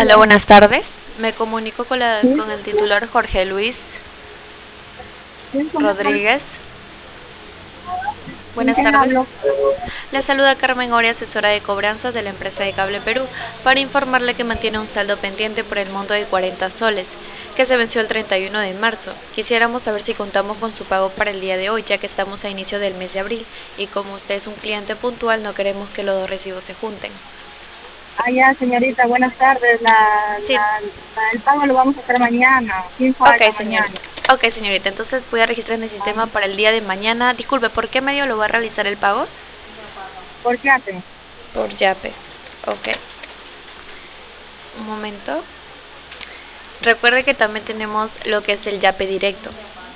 Hola, Hola, buenas tardes. Me comunico con, sí, con el titular Jorge Luis sí, ¿con quién hablo? Rodríguez. ¿Con Buenas quién hablo? tardes. Le saluda Carmen Ori, asesora de cobranzas de la empresa de Cable Perú, para informarle que mantiene un saldo pendiente por el monto de 40 soles, que se venció el 31 de marzo. Quisiéramos saber si contamos con su pago para el día de hoy, ya que estamos a inicio del mes de abril, y como usted es un cliente puntual, no queremos que los dos recibos se junten. Ah, ya, señorita, buenas tardes. Sí, El pago lo vamos a hacer mañana, sin ok, falta mañana. señorita. Ok, señorita, entonces voy a registrar en el Ah, sistema para el día de mañana. Disculpe, ¿por qué medio lo va a realizar el pago? ¿por qué hace? Por Yape. Ok, un momento. Recuerde que también tenemos lo que es el Yape directo,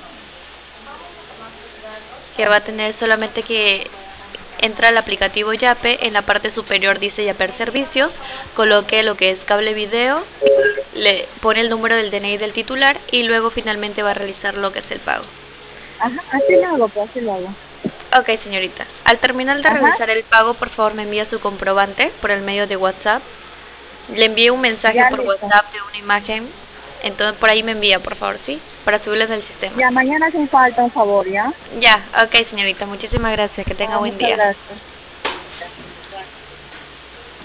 que va a tener solamente que entra al aplicativo Yape, en la parte superior dice Yaper Servicios, coloque lo que es cable video, le pone el número del DNI del titular y luego finalmente va a realizar lo que es el pago. Ajá, así lo hago, pues así lo hago. Ok, señorita. Al terminar de Ajá, realizar el pago, por favor me envía su comprobante por el medio de WhatsApp. Le envié un mensaje ya por listo. WhatsApp de una imagen. Entonces por ahí me envía, por favor, ¿sí? Para subirles al sistema. Ya, mañana sin falta, un favor, ¿ya? Ya, ok, señorita. Muchísimas gracias. Que tenga Ah, buen muchas día. gracias.